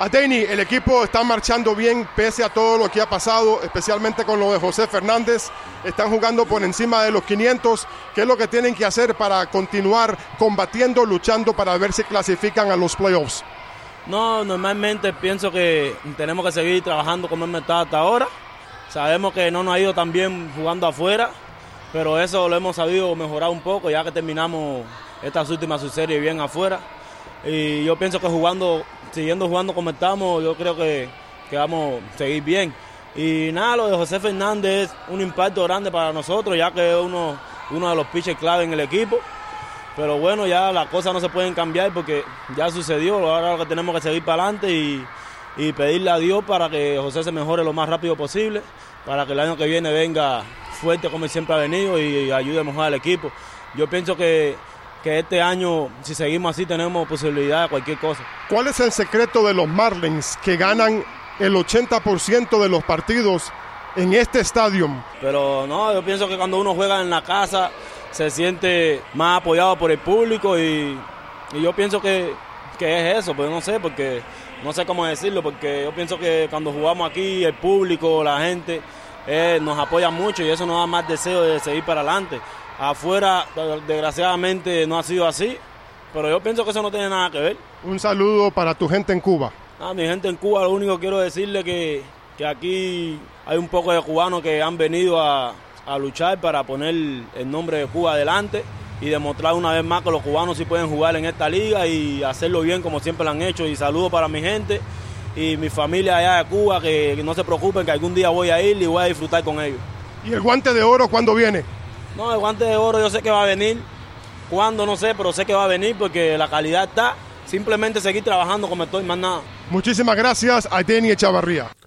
Adeni, el equipo está marchando bien pese a todo lo que ha pasado, especialmente con lo de José Fernández. Están jugando por encima de los 500. ¿Qué es lo que tienen que hacer para continuar combatiendo, luchando para ver si clasifican a los playoffs? No, normalmente pienso que tenemos que seguir trabajando como hemos estado hasta ahora. Sabemos que no nos ha ido tan bien jugando afuera, pero eso lo hemos sabido mejorar un poco ya que terminamos estas últimas subseries bien afuera. Y yo pienso que siguiendo jugando como estamos, yo creo que vamos a seguir bien. Y nada, lo de José Fernández es un impacto grande para nosotros, ya que es uno de los pitchers clave en el equipo. Pero bueno, ya las cosas no se pueden cambiar porque ya sucedió. Ahora lo que tenemos que seguir para adelante y pedirle a Dios para que José se mejore lo más rápido posible, para que el año que viene venga fuerte como siempre ha venido y ayude a mejorar al equipo. Yo pienso que este año, si seguimos así, tenemos posibilidad de cualquier cosa. ¿Cuál es el secreto de los Marlins que ganan el 80% de los partidos en este estadio? Pero no, yo pienso que cuando uno juega en la casa se siente más apoyado por el público y yo pienso que es eso, pero no sé, porque no sé cómo decirlo, porque yo pienso que cuando jugamos aquí el público, la gente nos apoya mucho y eso nos da más deseo de seguir para adelante. Afuera, desgraciadamente, no ha sido así, pero yo pienso que eso no tiene nada que ver. Un saludo para tu gente en Cuba. Mi gente en Cuba, lo único que quiero decirle que aquí hay un poco de cubanos que han venido a luchar para poner el nombre de Cuba adelante y demostrar una vez más que los cubanos sí pueden jugar en esta liga y hacerlo bien como siempre lo han hecho. Y saludo para mi gente y mi familia allá de Cuba, que no se preocupen, que algún día voy a ir y voy a disfrutar con ellos. ¿Y el guante de oro cuándo viene? No, el guante de oro yo sé que va a venir. ¿Cuándo? No sé, pero sé que va a venir porque la calidad está. Simplemente seguir trabajando como estoy, más nada. Muchísimas gracias, Adeni Echavarría.